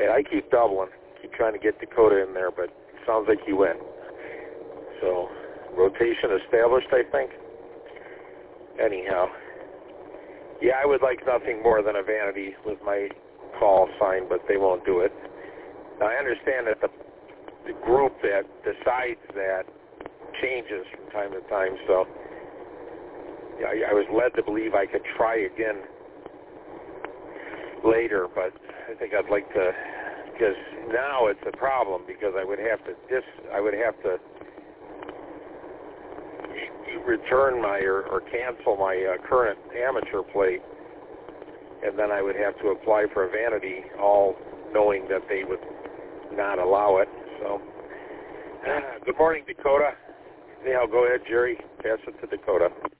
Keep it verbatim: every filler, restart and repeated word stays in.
Hey, I keep doubling. Keep trying to get Dakota in there, but it sounds like you win. So, rotation established, I think. Anyhow. Yeah, I would like nothing more than a vanity with my call sign, but they won't do it. Now, I understand that the, the group that decides that changes from time to time, so yeah, I, I was led to believe I could try again later, but I think I'd like to, because now it's a problem, because I would have to dis, I would have to return my or, or cancel my uh, current amateur plate, and then I would have to apply for a vanity, all knowing that they would not allow it. So, uh, good morning, Dakota. Anyhow, go ahead, Jerry. Pass it to Dakota.